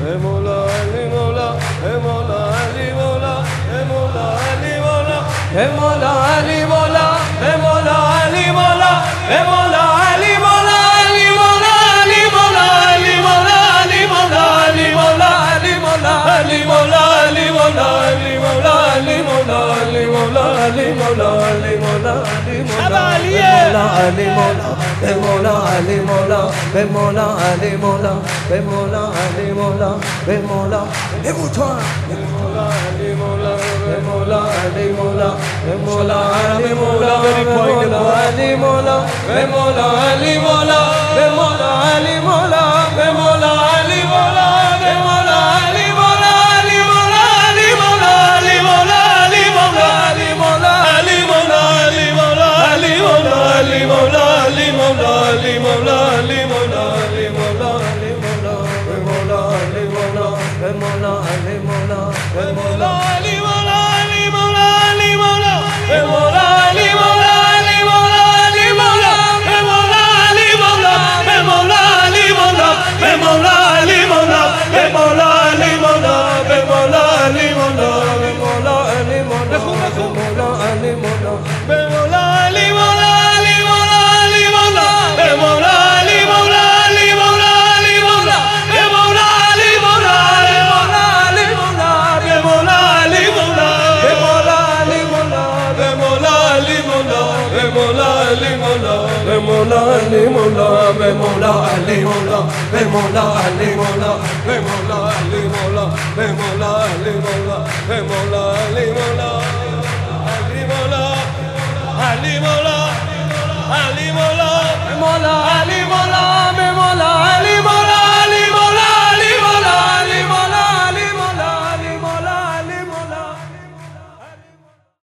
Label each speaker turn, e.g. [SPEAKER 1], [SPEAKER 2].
[SPEAKER 1] مولا علی مولا مولا علی مولا مولا علی مولا مولا علی مولا مولا علی مولا مولا علی مولا علی مولا علی مولا علی مولا علی مولا علی مولا علی مولا علی مولا علی مولا علی مولا علی مولا علی مولا علی مولا علی مولا علی مولا علی مولا به مولا علی مولا به مولا علی مولا به مولا علی مولا به مولا بگو تو به مولا علی مولا به مولا علی مولا به مولا علی مولا به مولا علی مولا به مولا علی مولا به مولا علی مولا به مولا علی مولا به مولا علی مولا علی مولا علی مولا علی مولا علی مولا علی مولا علی مولا علی مولا علی مولا علی مولا علی مولا علی مولا علی موla علی مولا علی مولا به مولا علی مولا به مولا علی مولا به مولا علی مولا علی مولا علی مولا به مولا علی مولا علی مولا علی مولا به مولا علی مولا به مولا علی مولا به مولا علی مولا به مولا علی مولا به مولا علی مولا به مولا علی مولا به مولا علی مولا به مولا علی مولا علی مولا علی مولا به مولا علی مولا علی مولا علی مولا به مولا علی مولا علی مولا علی مولا به مولا علی مولا به مولا علی مولا به مولا علی مولا به مولا علی مولا به مولا علی مولا به مولا علی مولا به مولا علی مولا به مولا علی مولا به مولا علی مولا به مولا علی مولا علی مولا علی مولا علی مولا مولا